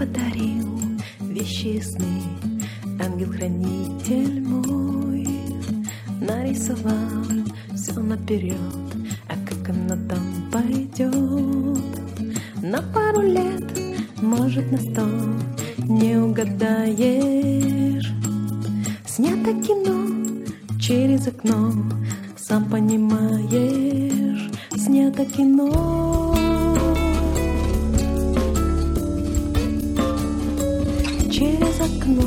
подарил вещи и сны, ангел-хранитель мой. Нарисовал все наперед, а как оно там пойдет. На пару лет, может на 100, не угадаешь. Снято кино через окно, сам понимаешь. Снято кино через окно.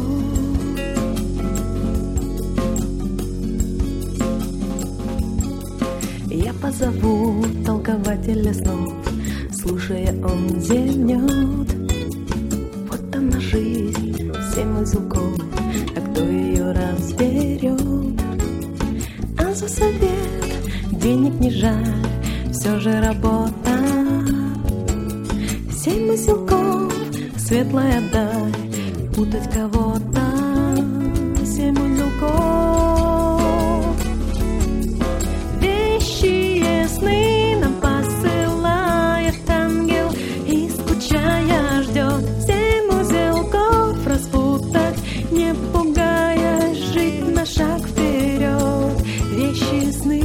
Я позову толкователя снов, слушая, он зевнет. Вот она жизнь, 7 узелков, а кто ее разберет? А за совет денег не жаль, все же работа. 7 узелков, светлая даль, путать кого-то. 7 узелков, вещи сны нам посылает ангел и скучая ждет. 7 узелков распутать, не пугаясь, жить на шаг вперед. Вещи сны.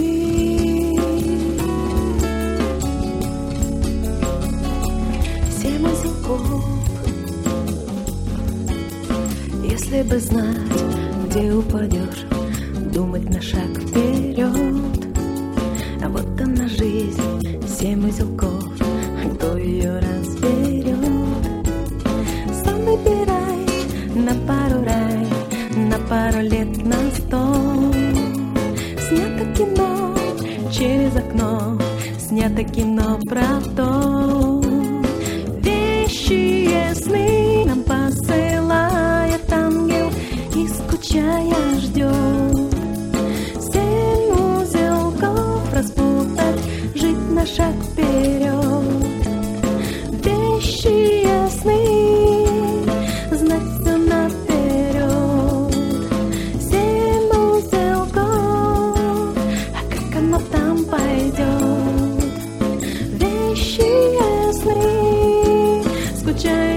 Если бы знать, где упадешь, думать на шаг вперед. А вот она жизнь, 7 узелков, кто ее разберет? Сам выбирай, на пару рай, на пару лет на 100. Снято кино через окно, снято кино про то. Вещи сны нам посылает ангел и скучая ждет. 7 узелков распутать, жить на шаг вперед. Вещи сны, знать все наперед. 7 узелков, а как оно там пойдет? Вещи сны, скучая